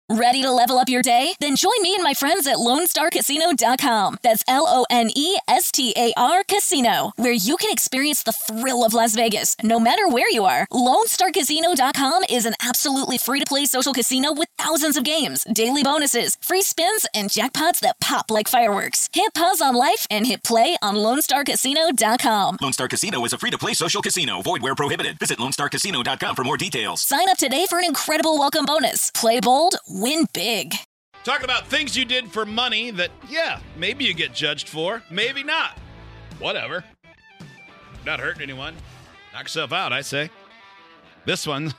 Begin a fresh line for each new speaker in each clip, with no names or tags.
Ready to level up your day? Then join me and my friends at LoneStarCasino.com. That's LoneStar Casino, where you can experience the thrill of Las Vegas, no matter where you are. LoneStarCasino.com is an absolutely free-to-play social casino with thousands of games, daily bonuses, free spins, and jackpots that pop like fireworks. Hit pause on life and hit play on LoneStarCasino.com.
Lone Star Casino is a free-to-play social casino. Void where prohibited. Visit LoneStarCasino.com for more details.
Sign up today for an incredible welcome bonus. Play bold, win big.
Talking about things you did for money that, yeah, maybe you get judged for, maybe not. Whatever. Not hurting anyone. Knock yourself out, I say. This one's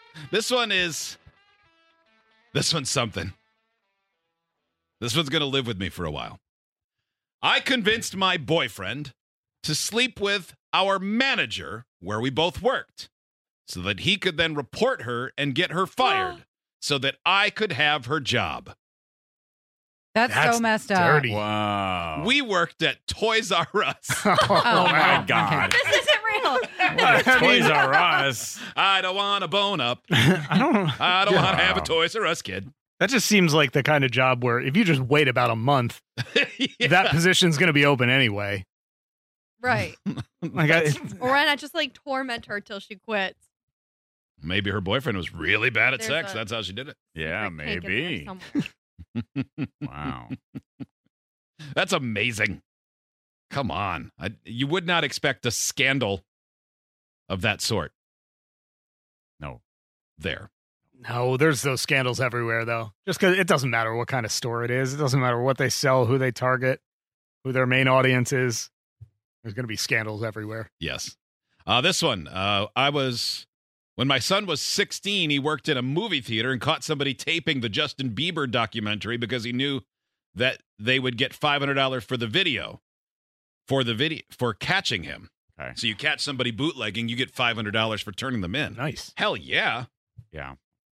something. This one's going to live with me for a while. I convinced my boyfriend to sleep with our manager where we both worked so that he could then report her and get her fired so that I could have her job.
That's so messed up.
Dirty.
Wow.
We worked at Toys R Us.
Oh,
my God.
Okay.
This isn't real.
Toys R Us.
I don't want to bone up.
I don't
want to have a Toys R Us kid.
That just seems like the kind of job where if you just wait about a month,
Yeah.
that position's going to be open anyway.
Right.
Like,
Or why not just like torment her till she quits?
Maybe her boyfriend was really bad at
There's
sex.
a-
That's how she did it.
Yeah,
Secret kink in there
maybe.
somewhere.
Wow.
That's amazing. Come on. You would not expect a scandal of that sort.
No.
There.
no, there's those scandals everywhere, though. Just because it doesn't matter what kind of store it is. It doesn't matter what they sell, who they target, who their main audience is. There's going to be scandals everywhere.
Yes. This one. When my son was 16, he worked in a movie theater and caught somebody taping the Justin Bieber documentary because he knew that they would get $500 for the video, for catching him.
Okay.
So you catch somebody bootlegging, you get $500 for turning them in.
Nice.
Hell yeah.
Yeah.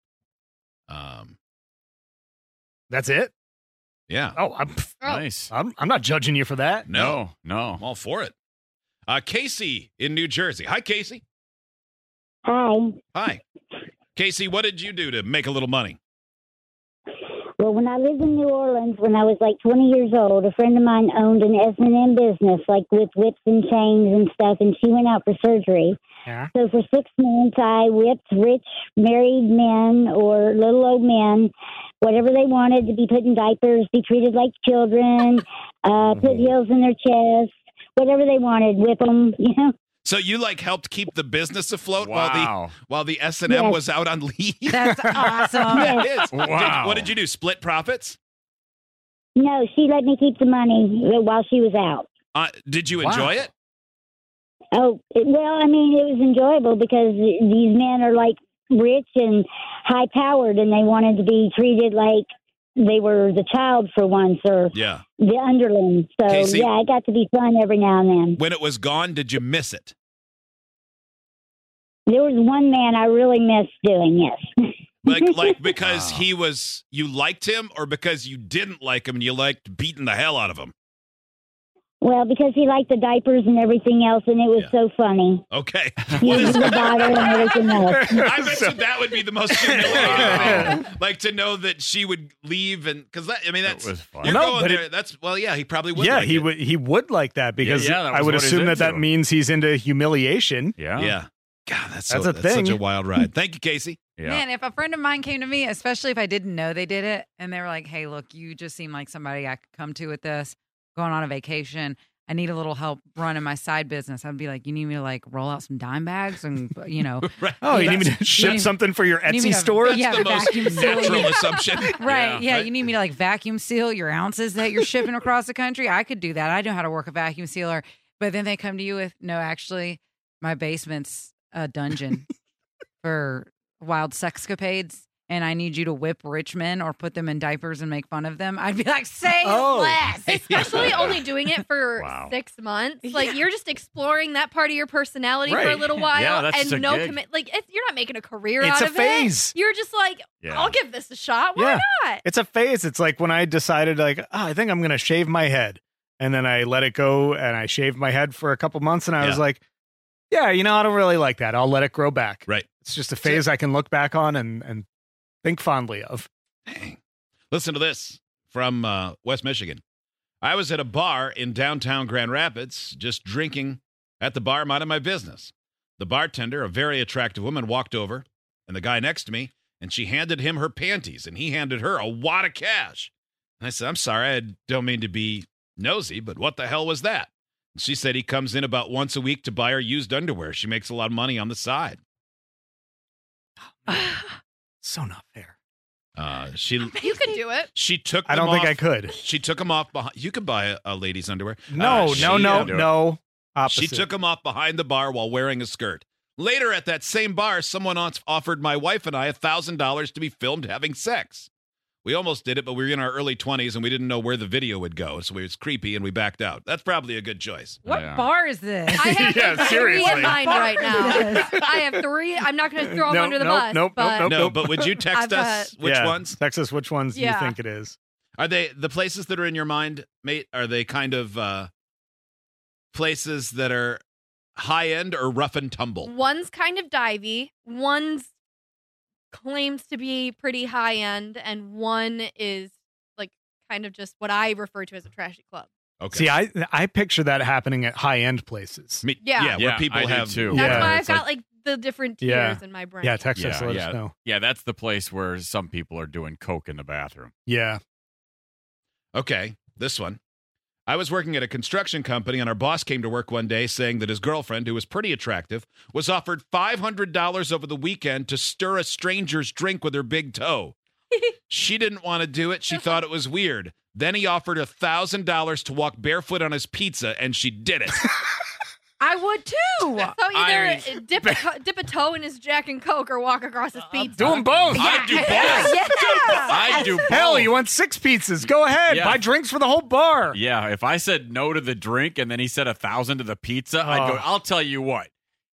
That's it?
Yeah.
Oh,
Nice.
I'm not judging you for that.
No.
I'm all for it. Casey in New Jersey. Hi, Casey.
Hi.
Hi. Casey, what did you do to make a little money?
Well, when I lived in New Orleans, when I was like 20 years old, a friend of mine owned an S&M business, like with whips and chains and stuff, and she went out for surgery.
Yeah.
So for 6 months, I whipped rich married men or little old men, whatever they wanted, to be put in diapers, be treated like children, put heels in their chests, whatever they wanted, whip them, you know.
So you helped keep the business afloat
Wow.
while the S&M
Yes.
was out on leave?
That's awesome.
That is.
Wow.
What did you do? Split profits?
No, she let me keep the money while she was out.
Did you enjoy it?
Oh, well, I mean, it was enjoyable because these men are like rich and high powered, and they wanted to be treated like they were the child for once or
Yeah.
the underling. So,
Casey-
yeah, it got to be fun every now and then.
When it was gone, did you miss it?
There was one man I really missed doing, yes.
Like because you liked him, or because you didn't like him and you liked beating the hell out of him?
Well, because he liked the diapers and everything else, and it was so funny.
Okay.
He
What
was
is
the bottle and everything else.
I bet you that would be the most humiliating thing. Like to know that she would leave, and because that's
was fun.
you're
No,
going
but
there. That's he probably would.
Yeah,
like
he
it.
would. He would like that because
Yeah, that
I
was
would
what he's
assume that
into.
means he's into humiliation.
Yeah.
Yeah. God, that's
That's a
such
thing.
a wild ride. Thank you, Casey.
Yeah.
Man, if a friend of mine came to me, especially if I didn't know they did it, and they were like, hey, look, you just seem like somebody I could come to with this, going on a vacation. I need a little help running my side business. I'd be like, you need me to roll out some dime bags and,
Right.
Oh, you need me to
You
ship
need-
something for your
you need me
Etsy
to-
store?
Yeah,
That's the
vacuum
most
seal.
natural assumption.
Right. Yeah.
Right.
You need me to vacuum seal your ounces that you're shipping across the country. I could do that. I know how to work a vacuum sealer. But then they come to you with, no, actually, my basement's a dungeon for wild sexcapades. And I need you to whip rich men or put them in diapers and make fun of them. I'd be like, say less.
Especially only doing it for
Wow.
6 months. Like, you're just exploring that part of your personality for a
Right.
little while.
Yeah, that's
and
just a
no
gig.
commit. You're not making a career
It's
out
a
of
phase.
it. You're just like,
Yeah.
I'll give this a shot. Why
Yeah.
not?
It's a phase. It's like when I decided, I think I'm going to shave my head. And then I let it go and I shaved my head for a couple months. And I was
Yeah.
like, yeah, I don't really like that. I'll let it grow back.
Right.
It's just a phase I can look back on and think fondly of.
Dang. Listen to this from West Michigan. I was at a bar in downtown Grand Rapids, just drinking at the bar, minding my business. The bartender, a very attractive woman, walked over, and the guy next to me, and she handed him her panties, and he handed her a wad of cash. And I said, I'm sorry, I don't mean to be nosy, but what the hell was that? And she said he comes in about once a week to buy her used underwear. She makes a lot of money on the side.
So not fair.
You can do it.
She took them
I don't
off.
think I could.
She took them off behind. You could buy a lady's underwear.
No. Opposite.
She took them off behind the bar while wearing a skirt. Later at that same bar, someone offered my wife and I $1,000 to be filmed having sex. We almost did it, but we were in our early 20s and we didn't know where the video would go, so it was creepy and we backed out. That's probably a good choice.
What
Yeah.
bar is this?
I have
Yeah,
three
seriously.
in mind right now. I have three. I'm not going to throw them under the bus. but
No, but would you text
I've
us which
Yeah,
ones?
Text us which ones you
Yeah.
think it is.
Are they the places that are in your mind, mate? Are they kind of places that are high end or rough and tumble?
One's kind of divey. One's claims to be pretty high end, and one is like kind of just what I refer to as a trashy club.
Okay.
See, I picture that happening at high end places.
Yeah.
where people
I do
have
too.
That's
Yeah,
why I've
it's
got like the different tiers
Yeah.
in my brain.
Yeah, text us, let us know.
Yeah, that's the place where some people are doing coke in the bathroom.
Yeah.
Okay, this one. I was working at a construction company, and our boss came to work one day saying that his girlfriend, who was pretty attractive, was offered $500 over the weekend to stir a stranger's drink with her big toe. She didn't want to do it. She thought it was weird. Then he offered $1,000 to walk barefoot on his pizza, and she did it.
I would too.
So either dip a toe in his Jack and Coke or walk across his pizza.
Do them both.
I do both.
Yeah.
I do both.
Hell, you want 6 pizzas? Go ahead.
Yeah.
Buy drinks for the whole bar.
Yeah, if I said no to the drink and then he said 1,000 to the pizza, I'd go,
Oh.
I'll tell you what.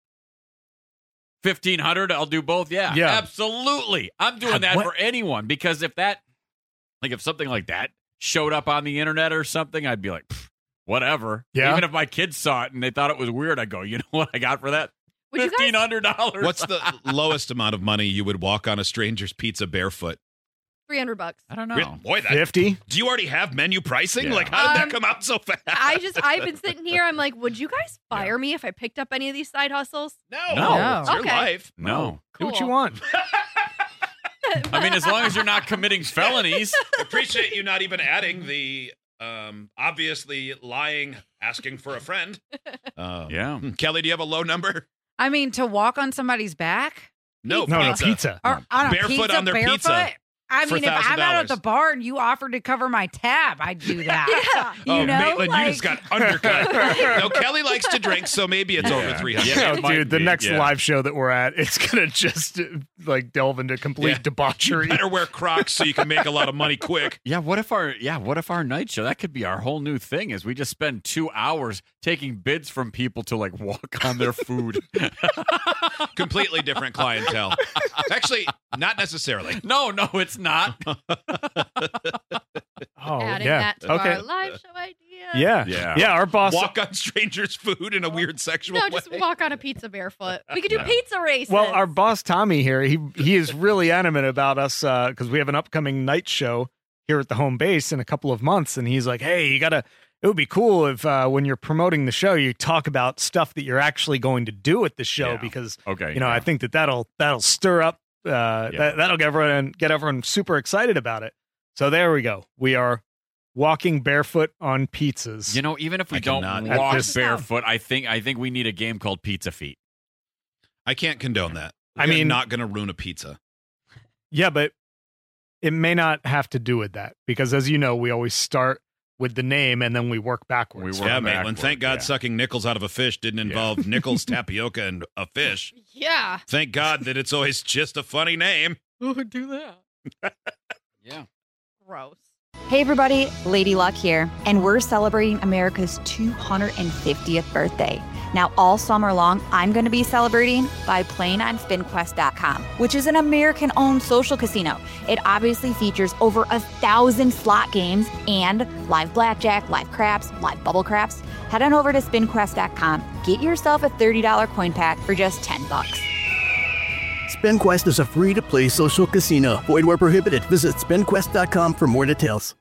1,500, I'll do both. Yeah,
Yeah.
absolutely. I'm doing
God,
that
what-
for anyone because if something like that showed up on the internet or something, I'd be like, "Pfft, whatever.
Yeah.
Even if my kids saw it and they thought it was weird, I'd go, you know what I got for that?
Would you guys-
$1,500.
What's the lowest amount of money you would walk on a stranger's pizza barefoot?
$300.
I don't know.
Boy, that
50.
do you already have menu pricing?
Yeah.
Like, how did that come out so fast?
I've been sitting here. I'm like, would you guys fire me if I picked up any of these side hustles?
No,
No.
it's your
Okay.
life.
No.
Do what you
Cool.
want.
I mean, as long as you're not committing felonies.
I appreciate you not even adding the obviously lying, asking for a friend.
Yeah.
Kelly, do you have a low number?
I mean, to walk on somebody's back
No, pizza.
or on a
Barefoot
pizza,
on their
barefoot?
pizza
I
for
mean, if I'm out at the
$1,000.
bar and you offered to cover my tab, I'd do that.
Yeah.
You know,
Maitland,
like,
you just got undercut. No, Kelly likes to drink, so maybe it's over 300.
Yeah.
No,
it might
dude, the
be,
next
yeah.
live show that we're at, it's gonna just like delve into complete
Yeah.
debauchery.
Better wear Crocs so you can make a lot of money quick.
Yeah, what if our night show, that could be our whole new thing is we just spend 2 hours taking bids from people to like walk on their food.
Completely different clientele. Actually, not necessarily.
No, it's not.
Oh,
Adding
yeah.
that to
Okay.
our live show idea.
Yeah.
Yeah.
Yeah. Our boss.
Walk on strangers' food in a weird sexual
No,
way.
just walk on a pizza barefoot. We could do
Yeah.
pizza races.
Well, our boss Tommy here, he is really adamant about us because we have an upcoming night show here at the home base in a couple of months, and he's like, "Hey, it would be cool if when you're promoting the show, you talk about stuff that you're actually going to do at the show
Yeah.
because
Okay.
you know I think that'll stir up that'll get everyone super excited about it. So there we go. We are walking barefoot on pizzas.
You know, even if we
I
don't
cannot.
walk
At this-
barefoot, I think we need a game called Pizza Feet.
I can't condone that.
I
You're
mean-
not going to ruin a pizza.
Yeah, but it may not have to do with that because, as you know, we always start with the name and then we work backwards.
We work
Yeah,
backward,
Maitland. Thank God
yeah.
sucking nickels out of a fish didn't involve nickels, tapioca, and a fish.
yeah.
Thank God that it's always just a funny name.
Who would do that?
Yeah.
Gross.
Hey everybody, Lady Luck here, and we're celebrating America's 250th birthday. Now all summer long, I'm going to be celebrating by playing on SpinQuest.com, which is an American-owned social casino. It obviously features over 1,000 slot games and live blackjack, live craps, live bubble craps. Head on over to SpinQuest.com, get yourself a $30 coin pack for just $10.
SpinQuest is a free-to-play social casino. Void where prohibited. Visit SpinQuest.com for more details.